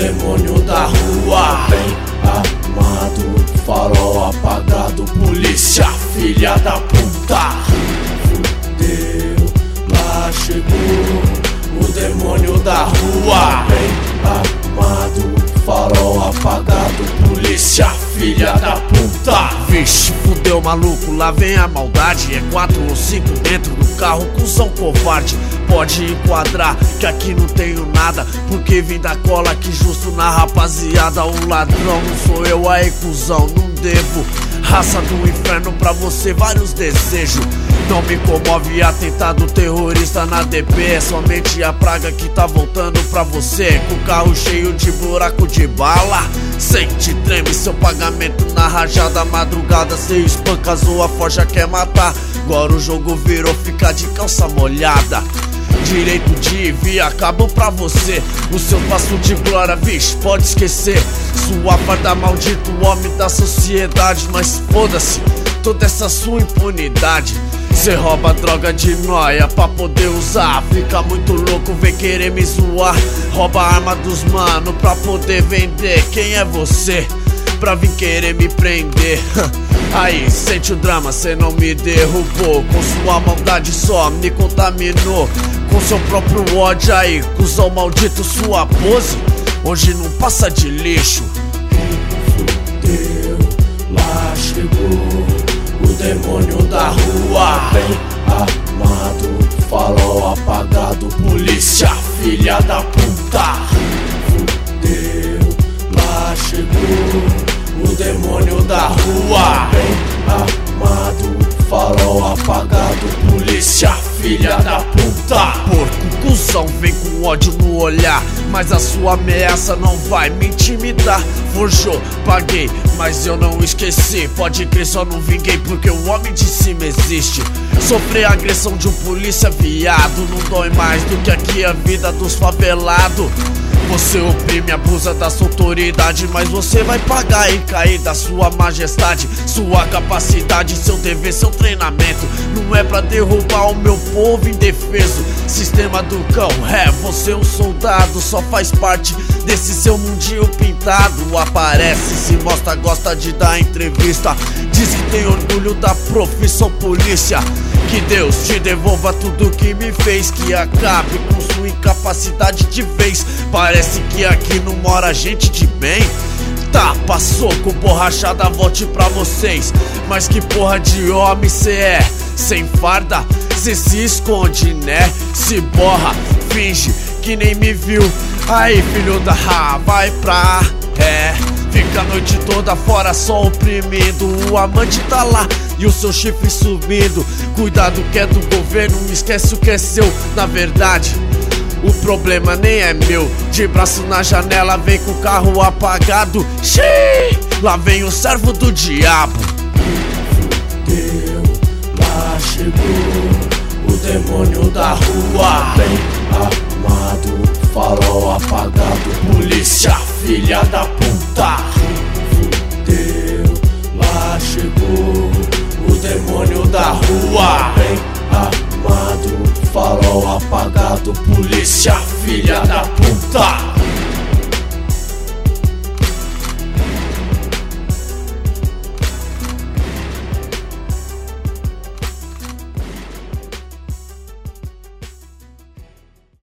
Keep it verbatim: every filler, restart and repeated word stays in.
demônio da rua, bem armado, farol apagado, polícia, filha da puta. Fudeu, lá chegou o demônio da rua, bem armado, farol apagado, polícia, filha da puta. Vixe, fudeu maluco, lá vem a maldade. É quatro ou cinco dentro do carro, cuzão covarde. Pode enquadrar que aqui não tenho nada, porque vim da cola que justo na rapaziada. O ladrão não sou eu, aí cuzão, não devo. Raça do inferno pra você, vários desejos. Não me comove atentado terrorista na D P. É somente a praga que tá voltando pra você, com o carro cheio de buraco de bala. Sente, treme seu pagamento na rajada. Madrugada cê espanca, zoa, forja, quer matar. Agora o jogo virou ficar de calça molhada. Direito de vir, acabou pra você. O seu passo de glória, vixe, pode esquecer. Sua farda maldito, homem da sociedade. Mas foda-se toda essa sua impunidade. Cê rouba droga de nóia pra poder usar. Fica muito louco, vem querer me zoar. Rouba a arma dos mano pra poder vender. Quem é você pra vir querer me prender? Aí, sente o drama, cê não me derrubou. Com sua maldade só me contaminou. Com seu próprio ódio aí, cuzão maldito, sua pose hoje não passa de lixo. Fudeu, lá chegou o demônio da rua, bem armado, farol apagado, polícia, filha da puta. Fudeu, lá chegou o demônio da rua, bem armado, farol apagado, polícia, filha da puta. Porco, cuzão, vem com ódio no olhar, mas a sua ameaça não vai me intimidar. Forjou, paguei, mas eu não esqueci. Pode crer, só não vinguei porque o homem de cima existe. Sofrer a agressão de um polícia viado não dói mais do que aqui a vida dos favelados. Você oprime, abusa da sua autoridade, mas você vai pagar e cair da sua majestade. Sua capacidade, seu dever, seu treinamento não é pra derrubar o meu povo indefeso. Sistema do cão, é, você é um soldado, só faz parte desse seu mundinho pintado. Aparece, se mostra, gosta de dar entrevista. Diz que tem orgulho da profissão polícia. Que Deus te devolva tudo que me fez, que acabe com sua incapacidade de vez. Parece que aqui não mora gente de bem. Tapa, soco, borrachada, volte pra vocês. Mas que porra de homem cê é? Sem farda, cê se esconde, né? Se borra, finge que nem me viu. Aí, filho da ra, vai pra é. Fica a noite toda fora só oprimindo. O amante tá lá e o seu chifre subindo. Cuidado que é do governo, não esquece o que é seu. Na verdade, o problema nem é meu. De braço na janela, vem com o carro apagado. Xiii, lá vem o servo do diabo. Fudeu, lá chegou o demônio da rua, bem armado, farol apagado, polícia, filha da puta. Fudeu, lá chegou o demônio da rua, bem armado, farol apagado, polícia, filha da puta.